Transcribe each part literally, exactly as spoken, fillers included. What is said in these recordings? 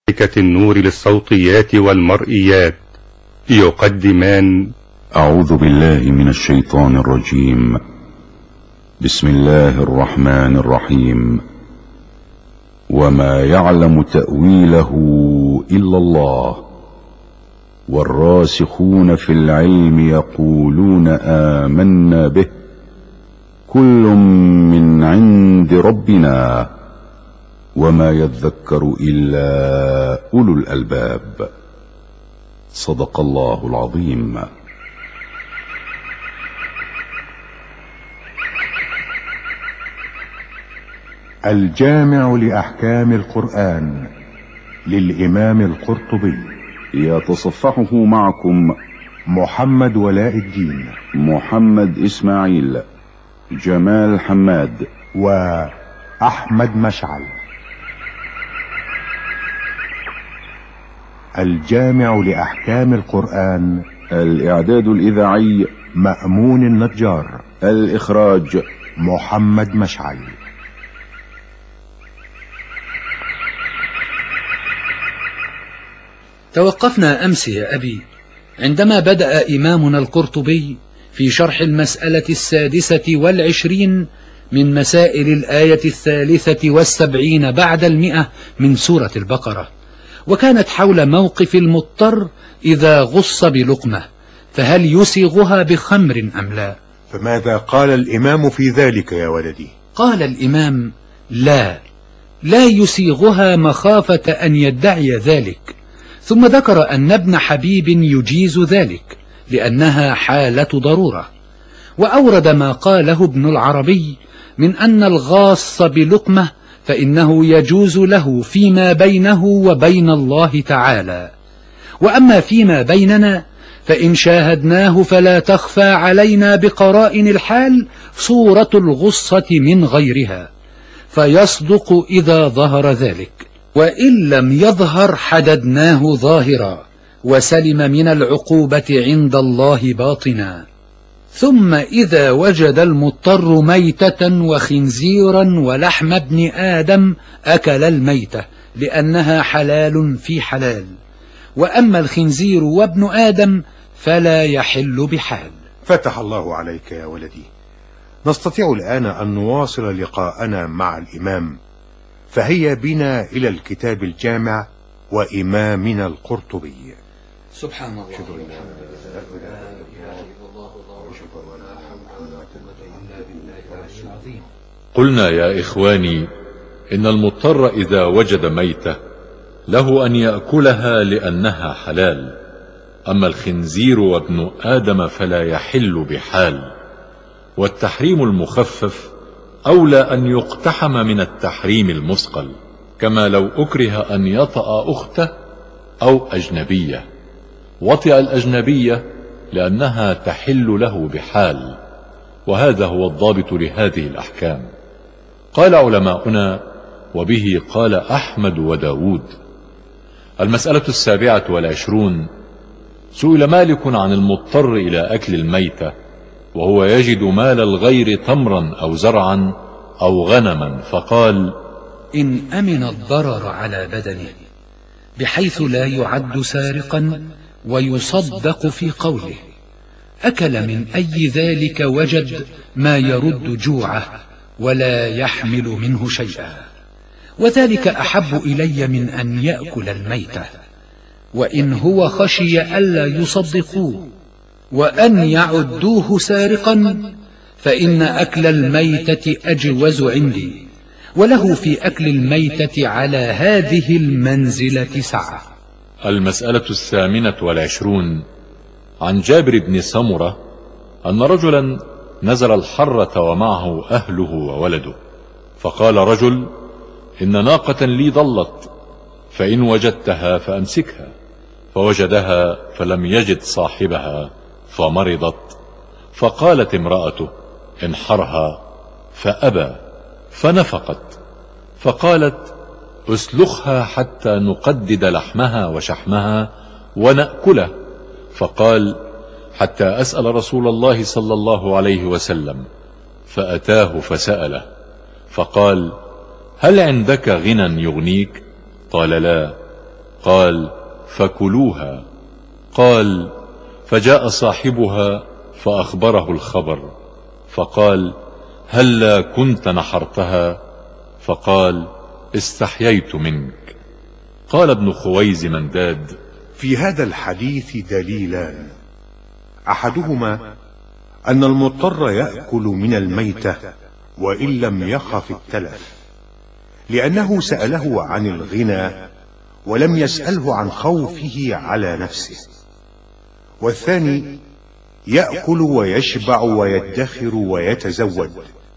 النور للصوتيات والمرئيات يقدمان أعوذ بالله من الشيطان الرجيم. بسم الله الرحمن الرحيم. وما يعلم تأويله إلا الله والراسخون في العلم يقولون آمنا به كل من عند ربنا وما يذكر إلا أولو الألباب. صدق الله العظيم. الجامع لأحكام القرآن للإمام القرطبي، يتصفحه معكم محمد ولاء الدين، محمد إسماعيل، جمال حماد، وأحمد مشعل. الجامع لأحكام القرآن، الإعداد الإذاعي مأمون النجار، الإخراج محمد مشعل. توقفنا أمس يا أبي عندما بدأ إمامنا القرطبي في شرح المسألة السادسة والعشرين من مسائل الآية الثالثة والسبعين بعد المئة من سورة البقرة، وكانت حول موقف المضطر إذا غص بلقمة، فهل يسيغها بخمر أم لا؟ فماذا قال الإمام في ذلك يا ولدي؟ قال الإمام: لا لا يسيغها مخافة أن يدعي ذلك، ثم ذكر أن ابن حبيب يجيز ذلك لأنها حالة ضرورة، وأورد ما قاله ابن العربي من أن الغاص بلقمة فإنه يجوز له فيما بينه وبين الله تعالى، وأما فيما بيننا فإن شاهدناه فلا تخفى علينا بقرائن الحال صورة الغصة من غيرها، فيصدق إذا ظهر ذلك، وإن لم يظهر حددناه ظاهرا وسلم من العقوبة عند الله باطنا. ثم إذا وجد المضطر ميتة وخنزيرا ولحم ابن آدم أكل الميتة لأنها حلال في حلال، وأما الخنزير وابن آدم فلا يحل بحال. فتح الله عليك يا ولدي. نستطيع الآن أن نواصل لقاءنا مع الإمام، فهيا بنا إلى الكتاب الجامع وإمامنا القرطبي. سبحان الله. قلنا يا إخواني إن المضطر إذا وجد ميتة له أن يأكلها لأنها حلال، أما الخنزير وابن آدم فلا يحل بحال، والتحريم المخفف أولى أن يقتحم من التحريم المثقل، كما لو أكره أن يطأ أخته أو أجنبية، وطئ الأجنبية لأنها تحل له بحال، وهذا هو الضابط لهذه الأحكام. قال علماؤنا: وبه قال أحمد وداود. المسألة السابعة والعشرون: سئل مالك عن المضطر إلى أكل الميتة وهو يجد مال الغير تمرا أو زرعا أو غنما، فقال: إن أمن الضرر على بدنه بحيث لا يعد سارقا ويصدق في قوله، أكل من أي ذلك وجد ما يرد جوعه ولا يحمل منه شيئا، وذلك أحب إلي من أن يأكل الميتة، وإن هو خشي ألا يصدقوه وأن يعدوه سارقا فإن أكل الميتة أجوز عندي، وله في أكل الميتة على هذه المنزلة سعة. المسألة الثامنة والعشرون: عن جابر بن سمرة أن رجلا نزل الحرة ومعه أهله وولده، فقال رجل: إن ناقة لي ضلت، فإن وجدتها فأمسكها، فوجدها فلم يجد صاحبها فمرضت، فقالت امرأته: انحرها، فأبى، فنفقت، فقالت: اسلخها حتى نقدد لحمها وشحمها ونأكله، فقال: حتى أسأل رسول الله صلى الله عليه وسلم، فأتاه فسأله، فقال: هل عندك غنى يغنيك؟ قال: لا. قال: فكلوها. قال: فجاء صاحبها فأخبره الخبر، فقال: هلا كنت نحرتها؟ فقال: استحييت منك. قال ابن خويز منداد: في هذا الحديث دليلان، أحدهما أن المضطر يأكل من الميتة وإن لم يخف التلف، لأنه سأله عن الغنى ولم يسأله عن خوفه على نفسه. والثاني يأكل ويشبع ويدخر ويتزود،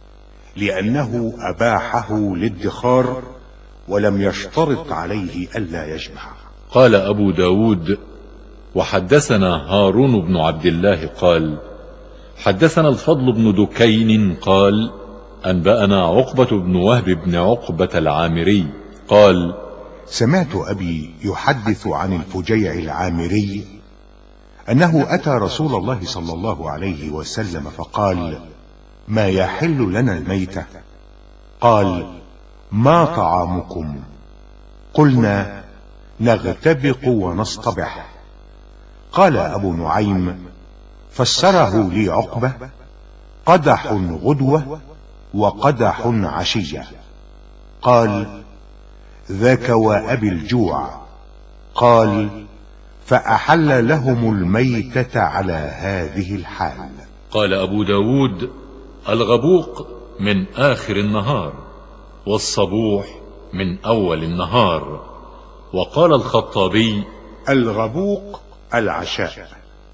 لأنه أباحه للادخار ولم يشترط عليه ألا يشبع. قال أبو داود: وحدثنا هارون بن عبد الله قال: حدثنا الفضل بن دكين قال: أنبأنا عقبة بن وهب بن عقبة العامري قال: سمعت أبي يحدث عن الفجيع العامري أنه أتى رسول الله صلى الله عليه وسلم فقال: ما يحل لنا الميتة؟ قال: ما طعامكم؟ قلنا: نغتبق ونصطبح. قال أبو نعيم: فسره لي عقبة: قدح غدوة وقدح عشية. قال: ذاك وأبي الجوع. قال: فأحل لهم الميتة على هذه الحال. قال أبو داود: الغبوق من آخر النهار، والصبوح من أول النهار. وقال الخطابي: الغبوق العشاء،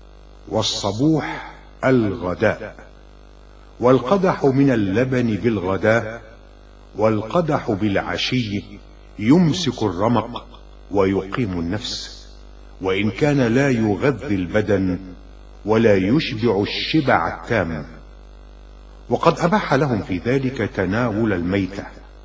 والصبوح الغداء، والقدح من اللبن بالغداء، والقدح بالعشي يمسك الرمق ويقيم النفس، وإن كان لا يغذي البدن ولا يشبع الشبع التام. وقد أباح لهم في ذلك تناول الميتة،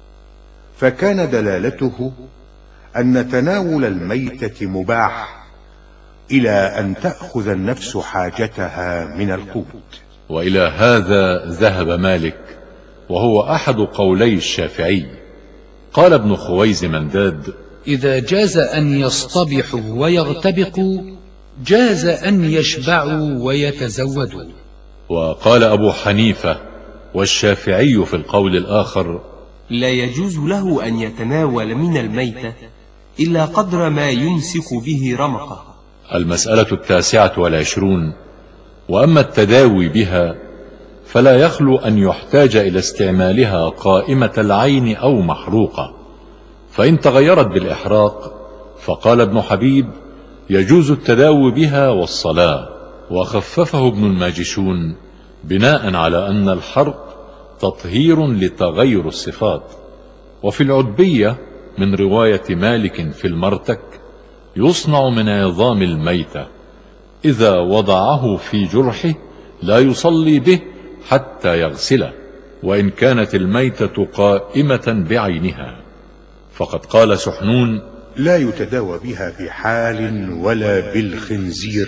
فكان دلالته أن تناول الميتة مباح إلى أن تأخذ النفس حاجتها من القوت. وإلى هذا ذهب مالك، وهو أحد قولي الشافعي. قال ابن خويز منداد: إذا جاز أن يصطبحوا ويغتبقوا جاز أن يشبعوا ويتزودوا. وقال أبو حنيفة والشافعي في القول الآخر: لا يجوز له أن يتناول من الميتة إلا قدر ما يمسك به رمقه. المسألة التاسعة والعشرون. وأما التداوي بها فلا يخلو أن يحتاج إلى استعمالها قائمة العين أو محروقة، فإن تغيرت بالإحراق فقال ابن حبيب: يجوز التداوي بها والصلاة. وخففه ابن الماجشون بناء على أن الحرق تطهير لتغير الصفات. وفي العتبية من رواية مالك في المرتك: يصنع من عظام الميتة، إذا وضعه في جرحه لا يصلي به حتى يغسله، وإن كانت الميتة قائمة بعينها. فقد قال سحنون: لا يتداوى بها بحال ولا بالخنزير،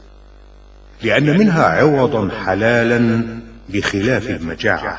لأن منها عوضا حلالا بخلاف المجاعة،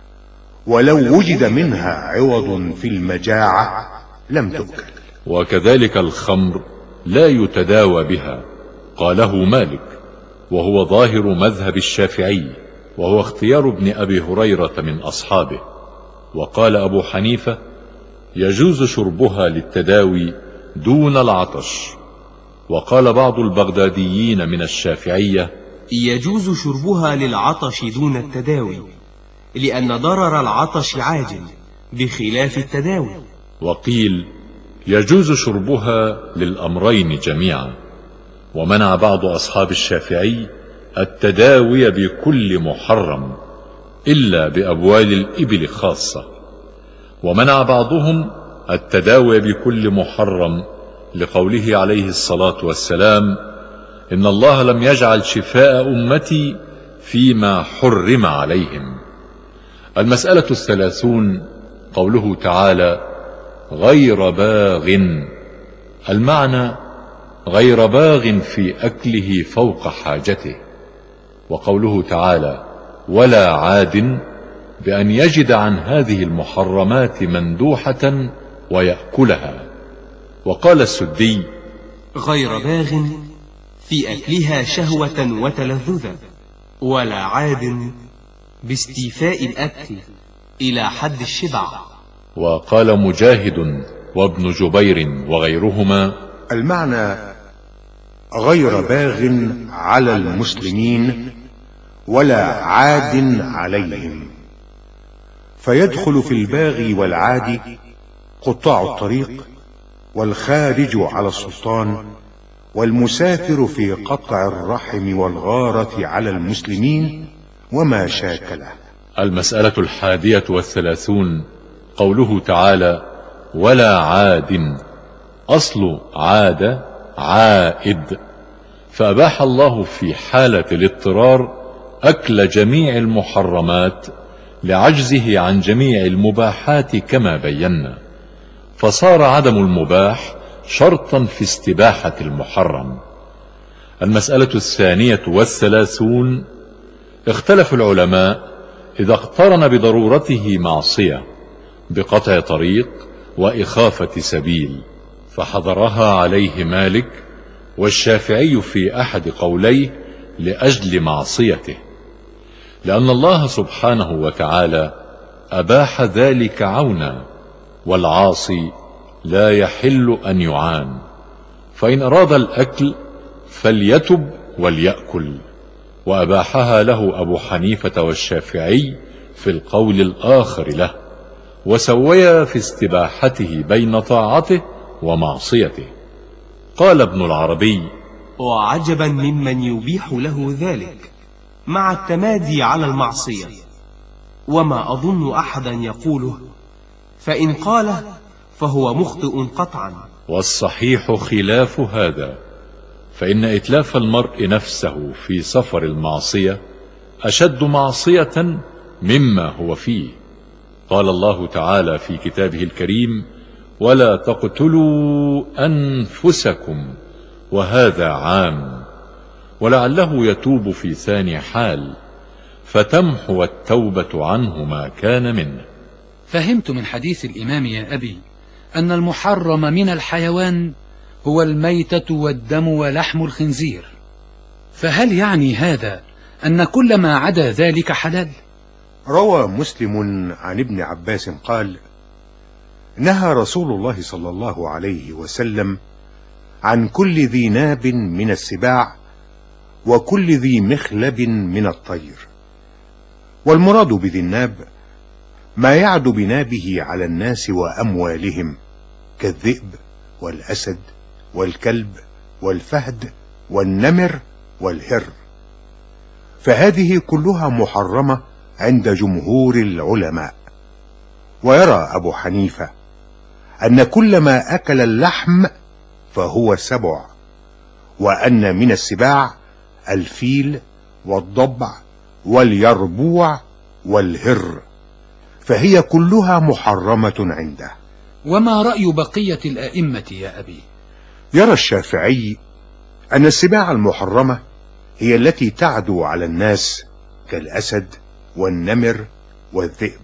ولو وجد منها عوض في المجاعة لم تؤكل. وكذلك الخمر لا يتداوى بها، قاله مالك، وهو ظاهر مذهب الشافعي، وهو اختيار ابن أبي هريرة من أصحابه. وقال أبو حنيفة: يجوز شربها للتداوي دون العطش. وقال بعض البغداديين من الشافعية: يجوز شربها للعطش دون التداوي، لأن ضرر العطش عاجل بخلاف التداوي. وقيل: يجوز شربها للأمرين جميعا. ومنع بعض أصحاب الشافعي التداوي بكل محرم إلا بأبوال الإبل خاصة. ومنع بعضهم التداوي بكل محرم لقوله عليه الصلاة والسلام: إن الله لم يجعل شفاء أمتي فيما حرم عليهم. المسألة الثلاثون. قوله تعالى: غير باغ. المعنى: غير باغ في أكله فوق حاجته. وقوله تعالى: ولا عاد، بأن يجد عن هذه المحرمات مندوحة ويأكلها. وقال السدي: غير باغ في أكلها شهوة وتلذذا، ولا عاد باستيفاء الأكل إلى حد الشبع. وقال مجاهد وابن جبير وغيرهما: المعنى غير باغ على المسلمين ولا عاد عليهم، فيدخل في الباغي والعادي قطاع الطريق، والخارج على السلطان، والمسافر في قطع الرحم والغارة على المسلمين وما شاكله. المسألة الحادية والثلاثون، قوله تعالى: ولا عاد. أصل عاد عائد، فأباح الله في حالة الاضطرار أكل جميع المحرمات لعجزه عن جميع المباحات كما بينا، فصار عدم المباح شرطا في استباحة المحرم. المسألة الثانية والثلاثون، اختلف العلماء إذا اقترن بضرورته معصية بقطع طريق وإخافة سبيل، فحضرها عليه مالك والشافعي في أحد قوليه لأجل معصيته، لأن الله سبحانه وتعالى أباح ذلك عونا، والعاصي لا يحل أن يعان، فإن أراد الأكل فليتب وليأكل. وأباحها له أبو حنيفة والشافعي في القول الآخر له، وسويا في استباحته بين طاعته ومعصيته. قال ابن العربي: وعجبا ممن يبيح له ذلك مع التمادي على المعصية، وما أظن أحدا يقوله، فإن قاله فهو مخطئ قطعا. والصحيح خلاف هذا، فإن إتلاف المرء نفسه في سفر المعصية أشد معصية مما هو فيه. قال الله تعالى في كتابه الكريم: ولا تقتلوا أنفسكم، وهذا عام، ولعله يتوب في ثاني حال فتمحو التوبة عنه ما كان منه. فهمت من حديث الإمام يا أبي أن المحرم من الحيوان هو الميتة والدم ولحم الخنزير، فهل يعني هذا أن كل ما عدا ذلك حلال؟ روى مسلم عن ابن عباس قال: نهى رسول الله صلى الله عليه وسلم عن كل ذي ناب من السباع وكل ذي مخلب من الطير. والمراد بذي الناب ما يعد بنابه على الناس وأموالهم، كالذئب والأسد والكلب والفهد والنمر والهر، فهذه كلها محرمة عند جمهور العلماء. ويرى أبو حنيفة أن كل ما أكل اللحم فهو سبع، وأن من السباع الفيل والضبع واليربوع والهر، فهي كلها محرمة عنده. وما رأي بقية الأئمة يا أبي؟ يرى الشافعي أن السباع المحرمة هي التي تعدو على الناس كالأسد والنمر والذئب.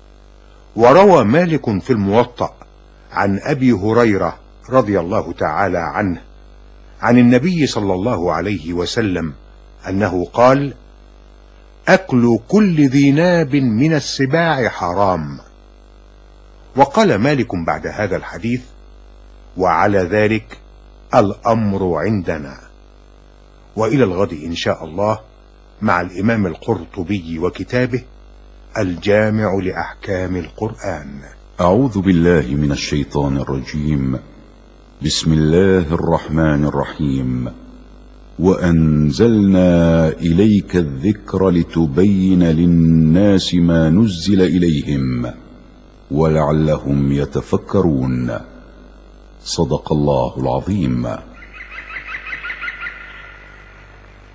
وروى مالك في الموطأ عن أبي هريرة رضي الله تعالى عنه عن النبي صلى الله عليه وسلم أنه قال: أكل كل ذي ناب من السباع حرام. وقال مالك بعد هذا الحديث: وعلى ذلك الأمر عندنا. وإلى الغد إن شاء الله مع الإمام القرطبي وكتابه الجامع لأحكام القرآن. أعوذ بالله من الشيطان الرجيم. بسم الله الرحمن الرحيم. وأنزلنا إليك الذكر لتبين للناس ما نزل إليهم ولعلهم يتفكرون. صدق الله العظيم.